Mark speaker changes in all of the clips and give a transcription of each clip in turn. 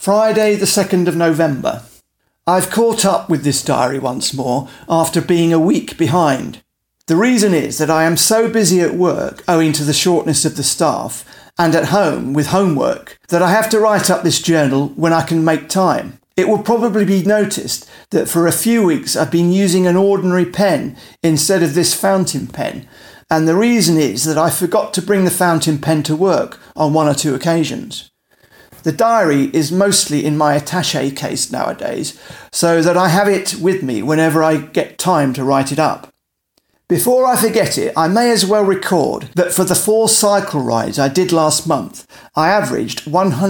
Speaker 1: Friday the 2nd of November. I've caught up with this diary once more after being a week behind. The reason is that I am so busy at work owing to the shortness of the staff and at home with homework that I have to write up this journal when I can make time. It will probably be noticed that for a few weeks I've been using an ordinary pen instead of this fountain pen, and the reason is that I forgot to bring the fountain pen to work on one or two occasions. The diary is mostly in my attaché case nowadays, so that I have it with me whenever I get time to write it up. Before I forget it, I may as well record that for the 4 cycle rides I did last month, I averaged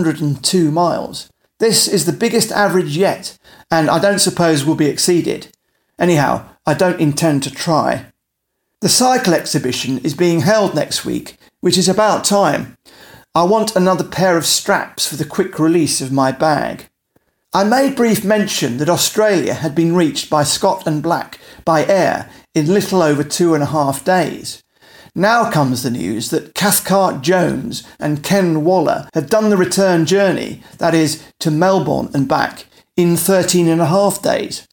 Speaker 1: 102 miles. This is the biggest average yet, and I don't suppose will be exceeded. Anyhow, I don't intend to try. The cycle exhibition is being held next week, which is about time. I want another pair of straps for the quick release of my bag. I made brief mention that Australia had been reached by Scott and Black by air in little over 2.5 days. Now comes the news that Cathcart Jones and Ken Waller had done the return journey, that is, to Melbourne and back, in 13.5 days.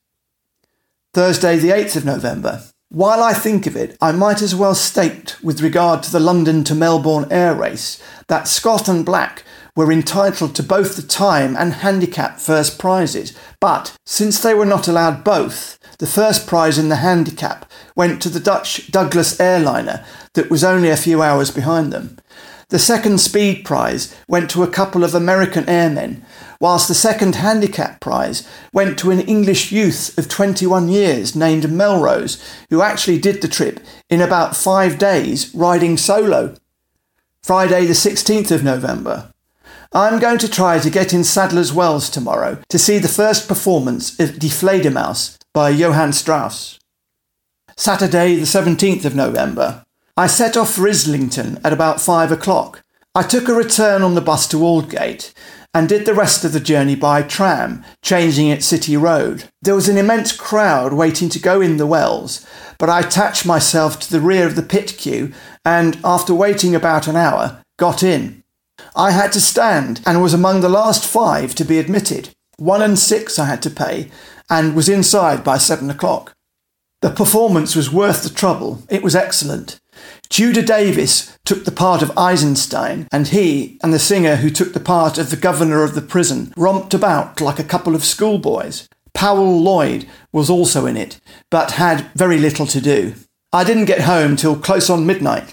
Speaker 1: Thursday the 8th of November. While I think of it, I might as well state with regard to the London to Melbourne air race that Scott and Black were entitled to both the time and handicap first prizes, but since they were not allowed both, the first prize in the handicap went to the Dutch Douglas airliner that was only a few hours behind them. The second speed prize went to a couple of American airmen, whilst the second handicap prize went to an English youth of 21 years named Melrose, who actually did the trip in about 5 days riding solo. Friday the 16th of November. I'm going to try to get in Sadler's Wells tomorrow to see the first performance of Die Fledermaus by Johann Strauss. Saturday the 17th of November. I set off for Islington at about 5 o'clock. I took a return on the bus to Aldgate and did the rest of the journey by tram, changing at City Road. There was an immense crowd waiting to go in the Wells, but I attached myself to the rear of the pit queue and, after waiting about an hour, got in. I had to stand and was among the last 5 to be admitted. 1 and 6 I had to pay and was inside by 7 o'clock. The performance was worth the trouble. It was excellent. Tudor Davis took the part of Eisenstein, and he and the singer who took the part of the governor of the prison romped about like a couple of schoolboys. Powell Lloyd was also in it, but had very little to do. I didn't get home till close on midnight.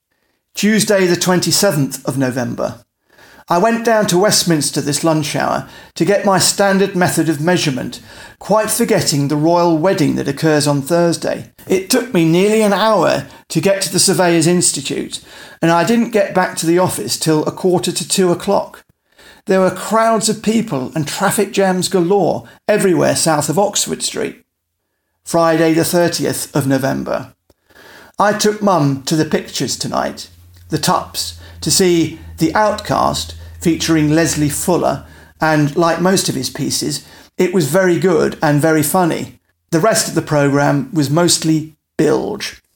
Speaker 1: Tuesday the 27th of November. I went down to Westminster this lunch hour to get my standard method of measurement, quite forgetting the royal wedding that occurs on Thursday. It took me nearly an hour to get to the Surveyors Institute, and I didn't get back to the office till 1:45 o'clock. There were crowds of people and traffic jams galore everywhere south of Oxford Street. Friday the 30th of November. I took Mum to the pictures tonight, the Tups, to see The Outcast, featuring Leslie Fuller, and like most of his pieces, it was very good and very funny. The rest of the programme was mostly bilge.